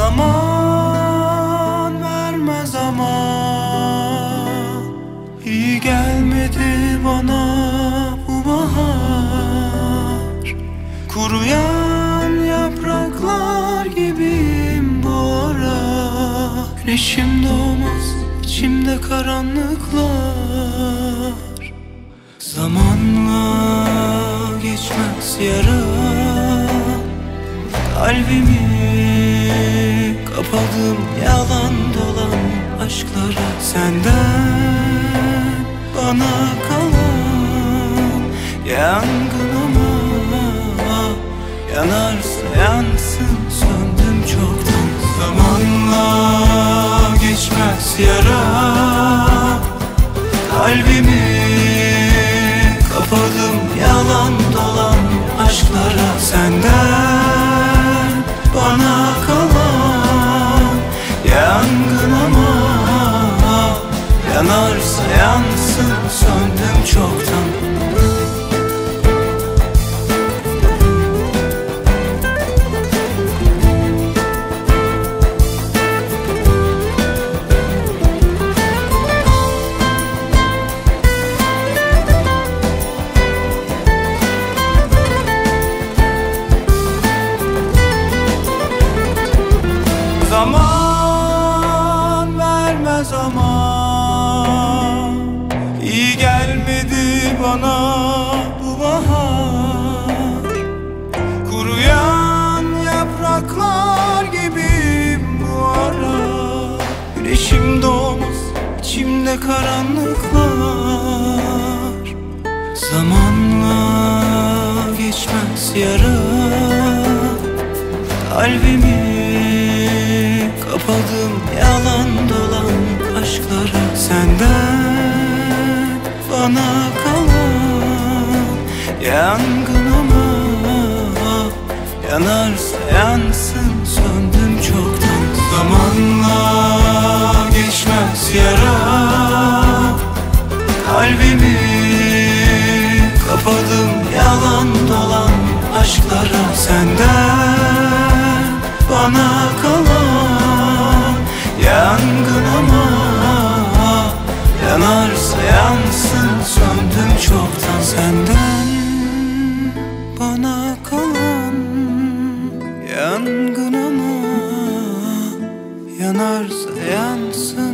Zaman vermez ama iyi gelmedi bana bu bahar. Kuruyan yapraklar gibiyim bu ara. Güneşim doğmaz, içimde karanlıklar. Zamanla geçmez yara. Kalbimi kapadım yalan dolan aşklara. Senden bana kalan yangın ama yanarsa yansın, söndüm çoktan. Zamanla geçmez yara. Kalbimi kapadım yalan dolan aşklara. Senden bana kalan yangın ama yanarsa yansın, söndüm çoktan. Zaman vermez ama iyi gelmedi bana bu bahar. Kuruyan yapraklar gibiyim bu ara. Güneşim doğmaz, içimde karanlıklar. Zamanla geçmez yara. Kalbimi kapadım yalan dolan aşklara. Senden bana kalan yangın ama yanarsa yansın, söndüm çoktan. Zamanla geçmez yara. Kalbimi kapadım yalan dolan aşklara. Senden bana kalan yangın ama yanarsa yansın, söndüm çoktan. Senden bana kalan yangın ama yanarsa yansın.